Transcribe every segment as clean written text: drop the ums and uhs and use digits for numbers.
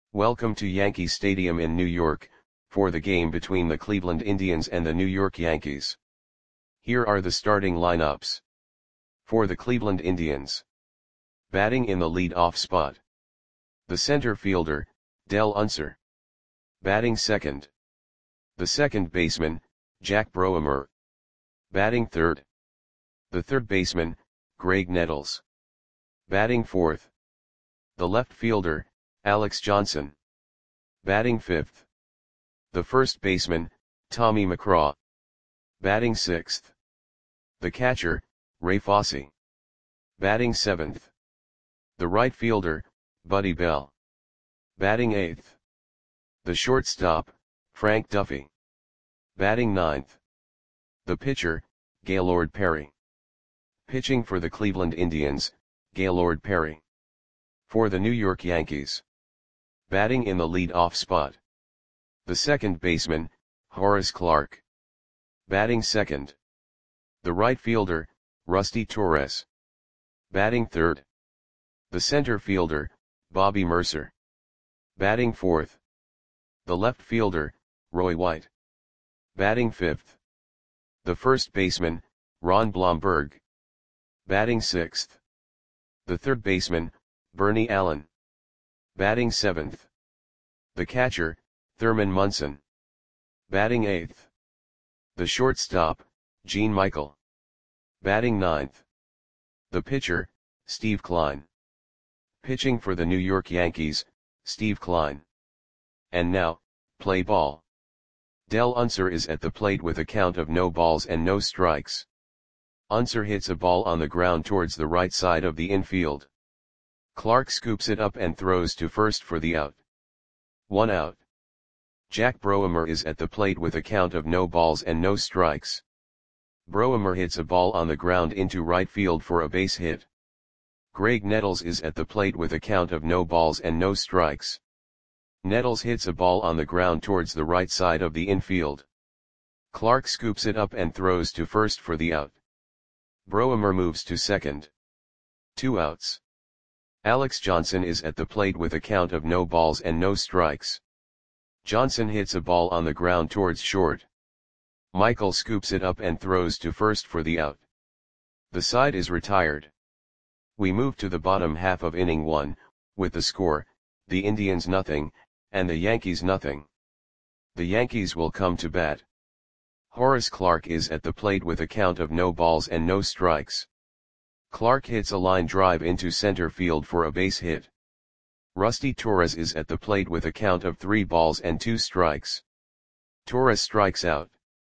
Welcome to Yankee Stadium in New York, for the game between the Cleveland Indians and the New York Yankees. Here are the starting lineups. For the Cleveland Indians. Batting in the lead-off spot. The center fielder, Dell Unser. Batting second. The second baseman, Jack Broemer. Batting third. The third baseman, Graig Nettles. Batting fourth. The left fielder, Alex Johnson. Batting fifth. The first baseman, Tommy McGraw. Batting sixth. The catcher, Ray Fosse. Batting seventh. The right fielder, Buddy Bell. Batting eighth. The shortstop, Frank Duffy. Batting ninth. The pitcher, Gaylord Perry. Pitching for the Cleveland Indians, Gaylord Perry. For the New York Yankees. Batting in the lead-off spot. The second baseman, Horace Clarke. Batting second. The right fielder, Rusty Torres. Batting third. The center fielder, Bobby Murcer. Batting fourth. The left fielder, Roy White. Batting fifth. The first baseman, Ron Blomberg. Batting sixth. The third baseman, Bernie Allen. Batting seventh. The catcher, Thurman Munson. Batting eighth. The shortstop, Gene Michael. Batting ninth. The pitcher, Steve Kline. Pitching for the New York Yankees, Steve Kline. And now, play ball. Dell Unser is at the plate with a count of no balls and no strikes. Unser hits a ball on the ground towards the right side of the infield. Clarke scoops it up and throws to first for the out. 1 out. Jack Broemer is at the plate with a count of no balls and no strikes. Broemer hits a ball on the ground into right field for a base hit. Graig Nettles is at the plate with a count of no balls and no strikes. Nettles hits a ball on the ground towards the right side of the infield. Clarke scoops it up and throws to first for the out. Broemer moves to second. 2 outs. Alex Johnson is at the plate with a count of no balls and no strikes. Johnson hits a ball on the ground towards short. Michael scoops it up and throws to first for the out. The side is retired. We move to the bottom half of inning 1, with the score, the Indians nothing, and the Yankees nothing. The Yankees will come to bat. Horace Clarke is at the plate with a count of no balls and no strikes. Clarke hits a line drive into center field for a base hit. Rusty Torres is at the plate with a count of 3 balls and 2 strikes. Torres strikes out.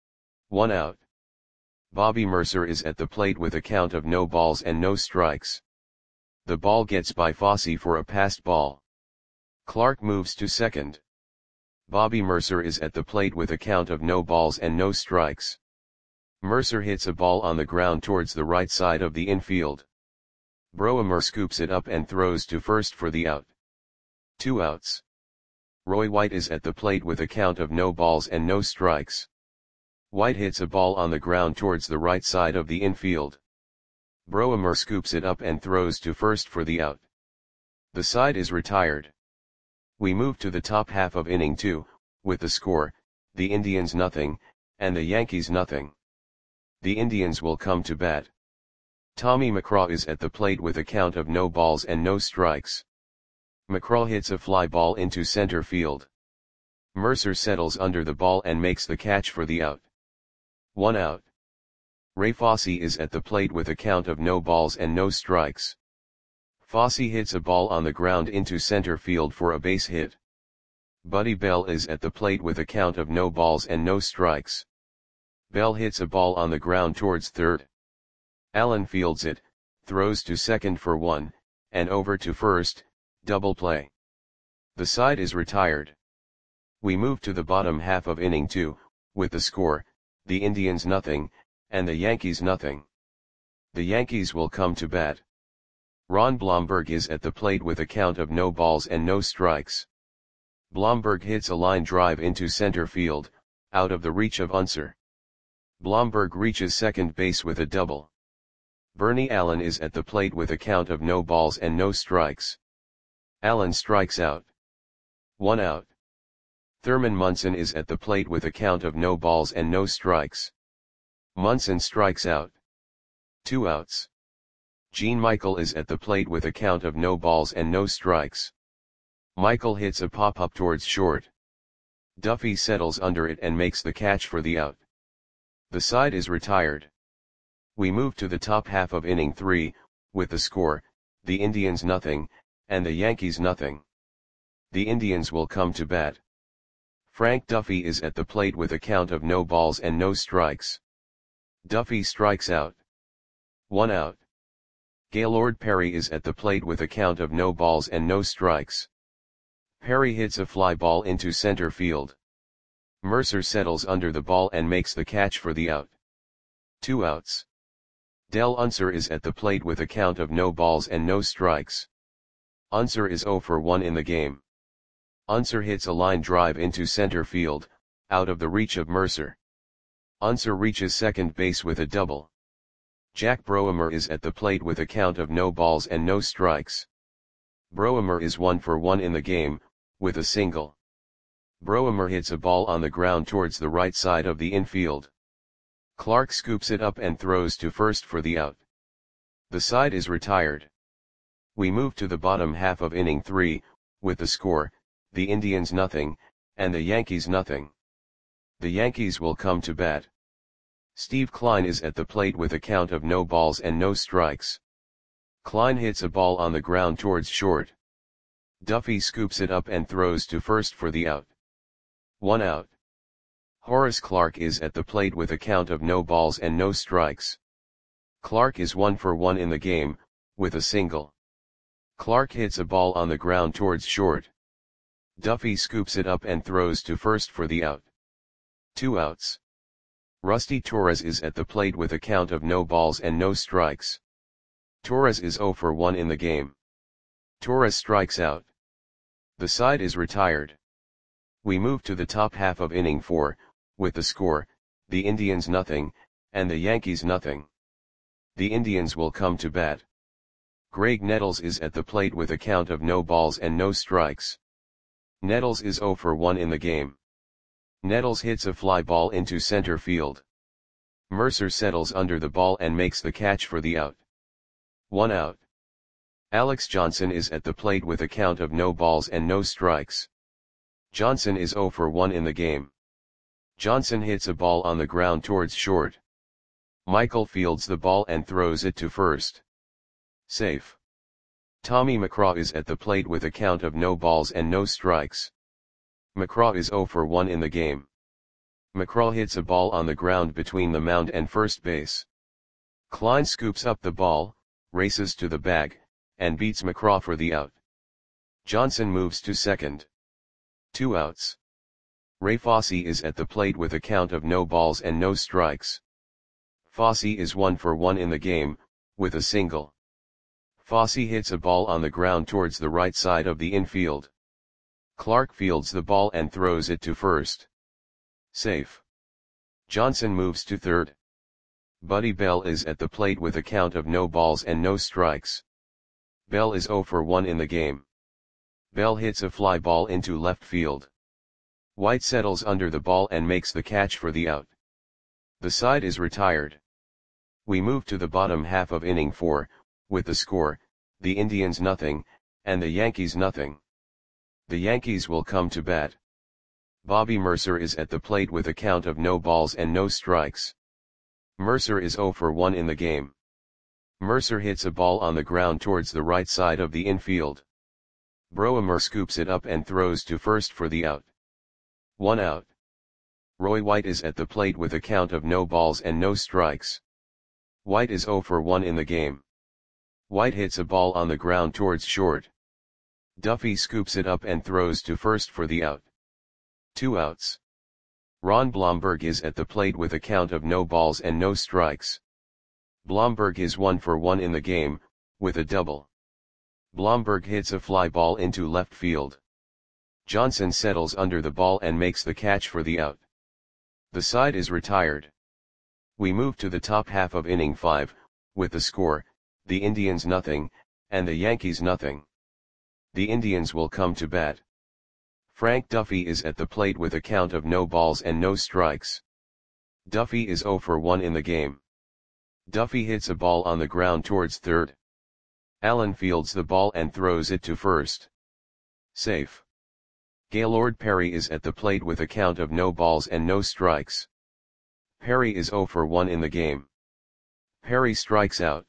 1 out. Bobby Murcer is at the plate with a count of no balls and no strikes. The ball gets by Fosse for a passed ball. Clarke moves to second. Bobby Murcer is at the plate with a count of no balls and no strikes. Murcer hits a ball on the ground towards the right side of the infield. Broemer scoops it up and throws to first for the out. 2 outs. Roy White is at the plate with a count of no balls and no strikes. White hits a ball on the ground towards the right side of the infield. Broemer scoops it up and throws to first for the out. The side is retired. We move to the top half of inning 2, with the score, the Indians nothing, and the Yankees nothing. The Indians will come to bat. Tommy McGraw is at the plate with a count of no balls and no strikes. McGraw hits a fly ball into center field. Murcer settles under the ball and makes the catch for the out. 1 out. Ray Fosse is at the plate with a count of no balls and no strikes. Fosse hits a ball on the ground into center field for a base hit. Buddy Bell is at the plate with a count of no balls and no strikes. Bell hits a ball on the ground towards third. Allen fields it, throws to second for 1, and over to first, double play. The side is retired. We move to the bottom half of inning 2, with the score, the Indians nothing, and the Yankees nothing. The Yankees will come to bat. Ron Blomberg is at the plate with a count of no balls and no strikes. Blomberg hits a line drive into center field, out of the reach of Unser. Blomberg reaches second base with a double. Bernie Allen is at the plate with a count of no balls and no strikes. Allen strikes out. 1 out. Thurman Munson is at the plate with a count of no balls and no strikes. Munson strikes out. 2 outs. Gene Michael is at the plate with a count of no balls and no strikes. Michael hits a pop-up towards short. Duffy settles under it and makes the catch for the out. The side is retired. We move to the top half of inning 3, with the score, the Indians nothing, and the Yankees nothing. The Indians will come to bat. Frank Duffy is at the plate with a count of no balls and no strikes. Duffy strikes out. 1 out. Gaylord Perry is at the plate with a count of no balls and no strikes. Perry hits a fly ball into center field. Mercer settles under the ball and makes the catch for the out. 2 outs. Del Unser is at the plate with a count of no balls and no strikes. Unser is 0 for 1 in the game. Unser hits a line drive into center field, out of the reach of Mercer. Unser reaches second base with a double. Jack Broemer is at the plate with a count of no balls and no strikes. Broemer is 1 for 1 in the game, with a single. Broemer hits a ball on the ground towards the right side of the infield. Clark scoops it up and throws to first for the out. The side is retired. We move to the bottom half of inning 3, with the score, the Indians nothing, and the Yankees nothing. The Yankees will come to bat. Steve Klein is at the plate with a count of no balls and no strikes. Klein hits a ball on the ground towards short. Duffy scoops it up and throws to first for the out. 1 out. Horace Clarke is at the plate with a count of no balls and no strikes. Clarke is 1 for 1 in the game, with a single. Clarke hits a ball on the ground towards short. Duffy scoops it up and throws to first for the out. 2 outs. Rusty Torres is at the plate with a count of no balls and no strikes. Torres is 0 for 1 in the game. Torres strikes out. The side is retired. We move to the top half of inning 4, with the score, the Indians nothing, and the Yankees nothing. The Indians will come to bat. Greg Nettles is at the plate with a count of no balls and no strikes. Nettles is 0 for 1 in the game. Nettles hits a fly ball into center field. Mercer settles under the ball and makes the catch for the out. 1 out. Alex Johnson is at the plate with a count of no balls and no strikes. Johnson is 0 for 1 in the game. Johnson hits a ball on the ground towards short. Michael fields the ball and throws it to first. Safe. Tommy McCraw is at the plate with a count of no balls and no strikes. McCraw is 0 for 1 in the game. McCraw hits a ball on the ground between the mound and first base. Klein scoops up the ball, races to the bag, and beats McCraw for the out. Johnson moves to second. 2 outs. Ray Fosse is at the plate with a count of no balls and no strikes. Fosse is 1 for 1 in the game, with a single. Fosse hits a ball on the ground towards the right side of the infield. Clark fields the ball and throws it to first. Safe. Johnson moves to third. Buddy Bell is at the plate with a count of no balls and no strikes. Bell is 0 for 1 in the game. Bell hits a fly ball into left field. White settles under the ball and makes the catch for the out. The side is retired. We move to the bottom half of inning 4, with the score, the Indians nothing, and the Yankees nothing. The Yankees will come to bat. Bobby Mercer is at the plate with a count of no balls and no strikes. Mercer is 0 for 1 in the game. Mercer hits a ball on the ground towards the right side of the infield. Broemer scoops it up and throws to first for the out. 1 out. Roy White is at the plate with a count of no balls and no strikes. White is 0 for 1 in the game. White hits a ball on the ground towards short. Duffy scoops it up and throws to first for the out. 2 outs. Ron Blomberg is at the plate with a count of no balls and no strikes. Blomberg is 1 for 1 in the game, with a double. Blomberg hits a fly ball into left field. Johnson settles under the ball and makes the catch for the out. The side is retired. We move to the top half of inning 5, with the score, the Indians nothing, and the Yankees nothing. The Indians will come to bat. Frank Duffy is at the plate with a count of no balls and no strikes. Duffy is 0 for 1 in the game. Duffy hits a ball on the ground towards third. Allen fields the ball and throws it to first. Safe. Gaylord Perry is at the plate with a count of no balls and no strikes. Perry is 0 for 1 in the game. Perry strikes out.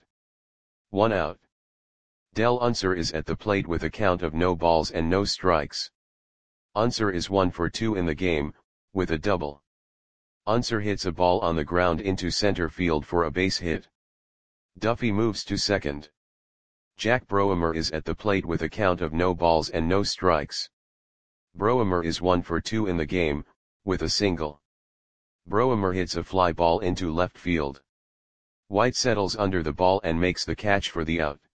1 out. Del Unser is at the plate with a count of no balls and no strikes. Unser is 1 for 2 in the game, with a double. Unser hits a ball on the ground into center field for a base hit. Duffy moves to second. Jack Broemer is at the plate with a count of no balls and no strikes. Broemer is 1 for 2 in the game, with a single. Broemer hits a fly ball into left field. White settles under the ball and makes the catch for the out.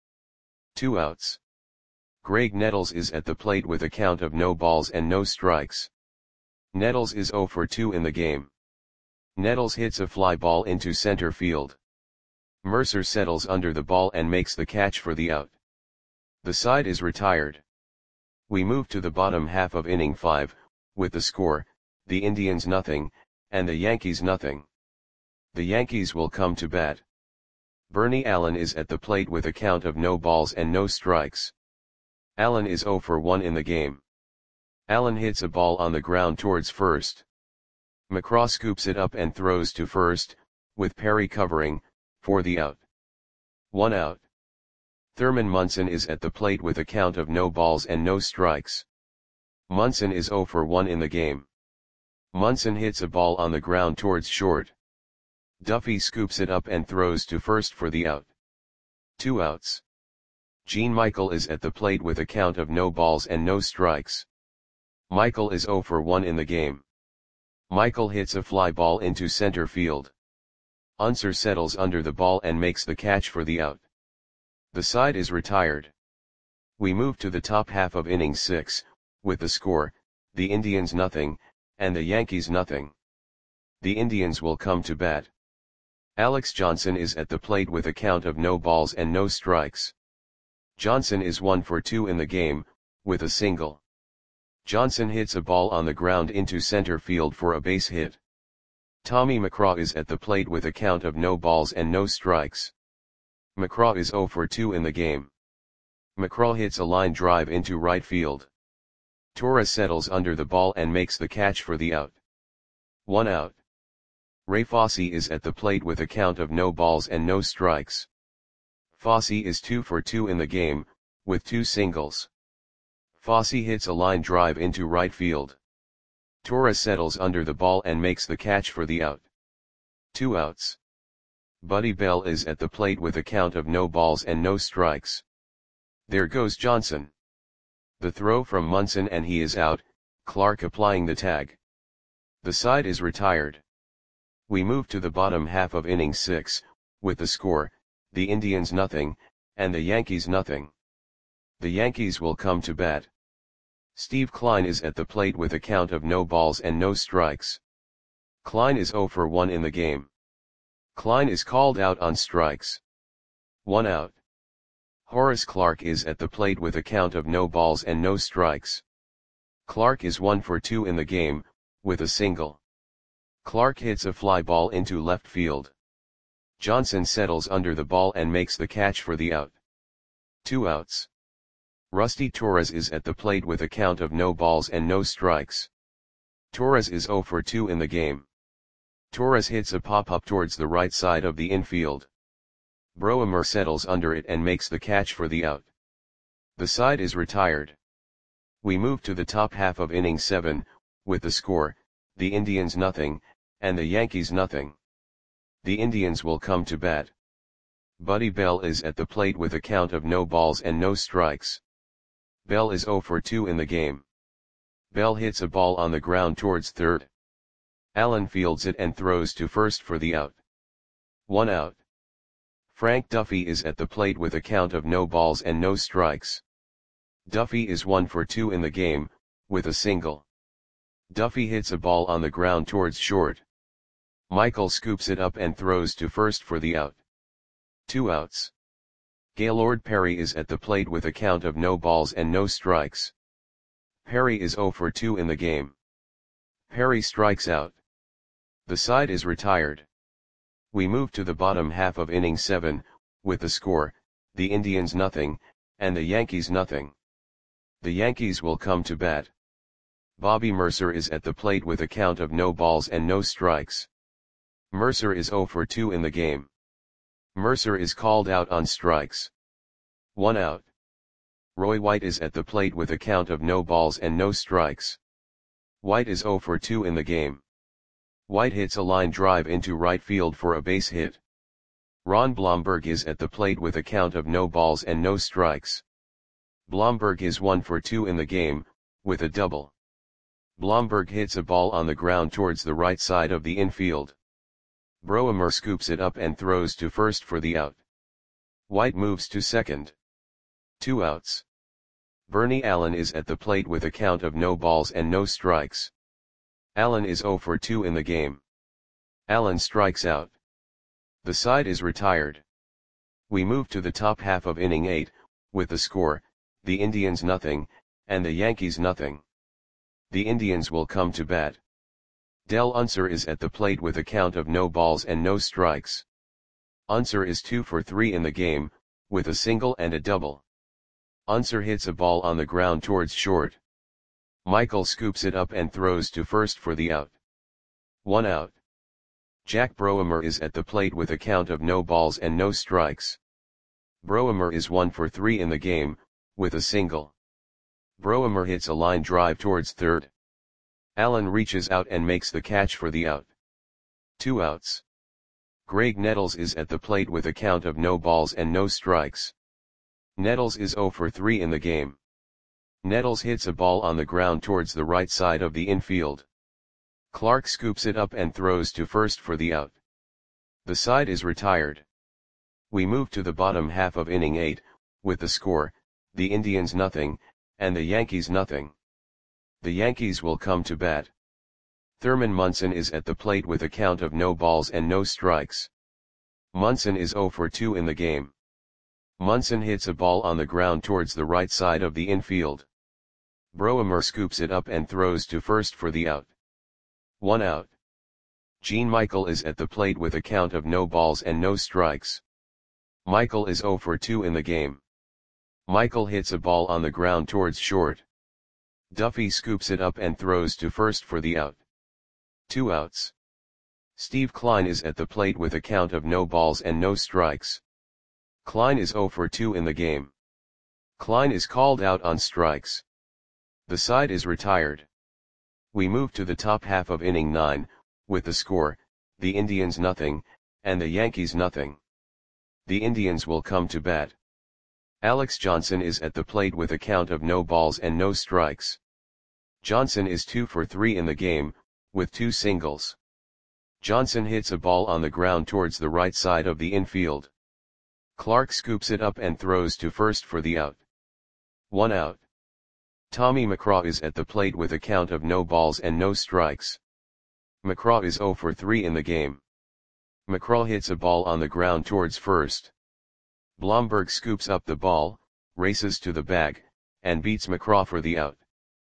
2 outs. Greg Nettles is at the plate with a count of no balls and no strikes. Nettles is 0 for 2 in the game. Nettles hits a fly ball into center field. Mercer settles under the ball and makes the catch for the out. The side is retired. We move to the bottom half of inning 5, with the score, the Indians nothing, and the Yankees nothing. The Yankees will come to bat. Bernie Allen is at the plate with a count of no balls and no strikes. Allen is 0 for 1 in the game. Allen hits a ball on the ground towards first. McCraw scoops it up and throws to first, with Perry covering, for the out. 1 out. Thurman Munson is at the plate with a count of no balls and no strikes. Munson is 0 for 1 in the game. Munson hits a ball on the ground towards short. Duffy scoops it up and throws to first for the out. 2 outs. Gene Michael is at the plate with a count of no balls and no strikes. Michael is 0 for 1 in the game. Michael hits a fly ball into center field. Unser settles under the ball and makes the catch for the out. The side is retired. We move to the top half of inning 6, with the score, the Indians nothing, and the Yankees nothing. The Indians will come to bat. Alex Johnson is at the plate with a count of no balls and no strikes. Johnson is 1 for 2 in the game, with a single. Johnson hits a ball on the ground into center field for a base hit. Tommy McCraw is at the plate with a count of no balls and no strikes. McCraw is 0 for 2 in the game. McCraw hits a line drive into right field. Torres settles under the ball and makes the catch for the out. 1 out. Ray Fosse is at the plate with a count of no balls and no strikes. Fosse is 2 for 2 in the game, with 2 singles. Fosse hits a line drive into right field. Torres settles under the ball and makes the catch for the out. 2 outs. Buddy Bell is at the plate with a count of no balls and no strikes. There goes Johnson. The throw from Munson and he is out, Clark applying the tag. The side is retired. We move to the bottom half of inning 6, with the score, the Indians nothing, and the Yankees nothing. The Yankees will come to bat. Steve Klein is at the plate with a count of no balls and no strikes. Klein is 0 for 1 in the game. Klein is called out on strikes. 1 out. Horace Clarke is at the plate with a count of no balls and no strikes. Clarke is 1 for 2 in the game, with a single. Clarke hits a fly ball into left field. Johnson settles under the ball and makes the catch for the out. 2 outs. Rusty Torres is at the plate with a count of no balls and no strikes. Torres is 0 for 2 in the game. Torres hits a pop-up towards the right side of the infield. Broemer settles under it and makes the catch for the out. The side is retired. We move to the top half of inning 7, with the score, the Indians nothing, and the Yankees nothing. The Indians will come to bat. Buddy Bell is at the plate with a count of no balls and no strikes. Bell is 0 for 2 in the game. Bell hits a ball on the ground towards third. Allen fields it and throws to first for the out. 1 out. Frank Duffy is at the plate with a count of no balls and no strikes. Duffy is 1 for 2 in the game, with a single. Duffy hits a ball on the ground towards short. Michael scoops it up and throws to first for the out. 2 outs. Gaylord Perry is at the plate with a count of no balls and no strikes. Perry is 0 for 2 in the game. Perry strikes out. The side is retired. We move to the bottom half of inning 7, with the score, the Indians nothing, and the Yankees nothing. The Yankees will come to bat. Bobby Mercer is at the plate with a count of no balls and no strikes. Mercer is 0 for 2 in the game. Mercer is called out on strikes. 1 out. Roy White is at the plate with a count of no balls and no strikes. White is 0 for 2 in the game. White hits a line drive into right field for a base hit. Ron Blomberg is at the plate with a count of no balls and no strikes. Blomberg is 1 for 2 in the game, with a double. Blomberg hits a ball on the ground towards the right side of the infield. Broemer scoops it up and throws to first for the out. White moves to second. 2 outs. Bernie Allen is at the plate with a count of no balls and no strikes. Allen is 0 for 2 in the game. Allen strikes out. The side is retired. We move to the top half of inning 8, with the score, the Indians nothing, and the Yankees nothing. The Indians will come to bat. Del Unser is at the plate with a count of no balls and no strikes. Unser is 2 for 3 in the game, with a single and a double. Unser hits a ball on the ground towards short. Michael scoops it up and throws to first for the out. 1 out. Jack Broemer is at the plate with a count of no balls and no strikes. Broemer is 1 for 3 in the game, with a single. Broemer hits a line drive towards third. Allen reaches out and makes the catch for the out. 2 outs. Greg Nettles is at the plate with a count of no balls and no strikes. Nettles is 0 for 3 in the game. Nettles hits a ball on the ground towards the right side of the infield. Clark scoops it up and throws to first for the out. The side is retired. We move to the bottom half of inning 8, with the score, the Indians nothing, and the Yankees nothing. The Yankees will come to bat. Thurman Munson is at the plate with a count of no balls and no strikes. Munson is 0 for 2 in the game. Munson hits a ball on the ground towards the right side of the infield. Broemer scoops it up and throws to first for the out. 1 out. Gene Michael is at the plate with a count of no balls and no strikes. Michael is 0 for 2 in the game. Michael hits a ball on the ground towards short. Duffy scoops it up and throws to first for the out. 2 outs. Steve Klein is at the plate with a count of no balls and no strikes. Klein is 0 for 2 in the game. Klein is called out on strikes. The side is retired. We move to the top half of inning 9, with the score, the Indians nothing, and the Yankees nothing. The Indians will come to bat. Alex Johnson is at the plate with a count of no balls and no strikes. Johnson is 2 for 3 in the game, with 2 singles. Johnson hits a ball on the ground towards the right side of the infield. Clark scoops it up and throws to first for the out. 1 out. Tommy McCraw is at the plate with a count of no balls and no strikes. McCraw is 0 for 3 in the game. McCraw hits a ball on the ground towards first. Blomberg scoops up the ball, races to the bag, and beats McCraw for the out.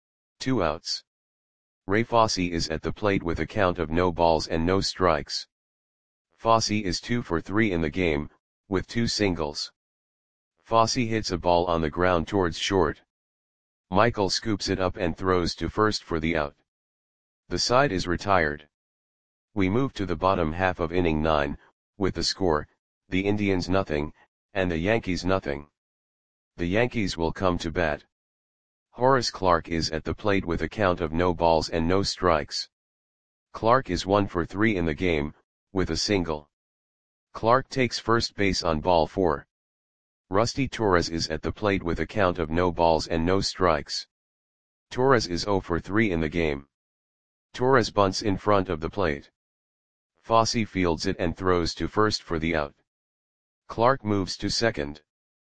2 outs. Ray Fosse is at the plate with a count of no balls and no strikes. Fosse is 2 for 3 in the game, with 2 singles. Fosse hits a ball on the ground towards short. Michael scoops it up and throws to first for the out. The side is retired. We move to the bottom half of inning 9, with the score, the Indians nothing, and the Yankees nothing. The Yankees will come to bat. Horace Clarke is at the plate with a count of no balls and no strikes. Clarke is 1 for 3 in the game, with a single. Clarke takes first base on ball 4. Rusty Torres is at the plate with a count of no balls and no strikes. Torres is 0 for 3 in the game. Torres bunts in front of the plate. Fosse fields it and throws to first for the out. Clarke moves to second.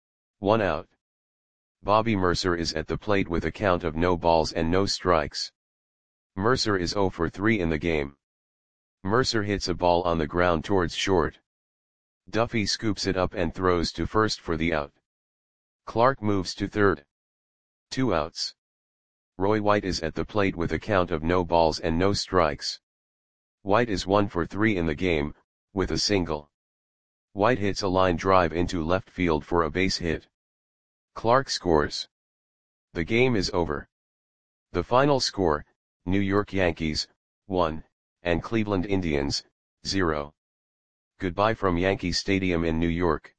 1 out. Bobby Mercer is at the plate with a count of no balls and no strikes. Mercer is 0 for 3 in the game. Mercer hits a ball on the ground towards short. Duffy scoops it up and throws to first for the out. Clarke moves to third. 2 outs. Roy White is at the plate with a count of no balls and no strikes. White is 1 for 3 in the game, with a single. White hits a line drive into left field for a base hit. Clarke scores. The game is over. The final score, New York Yankees, 1, and Cleveland Indians, 0. Goodbye from Yankee Stadium in New York.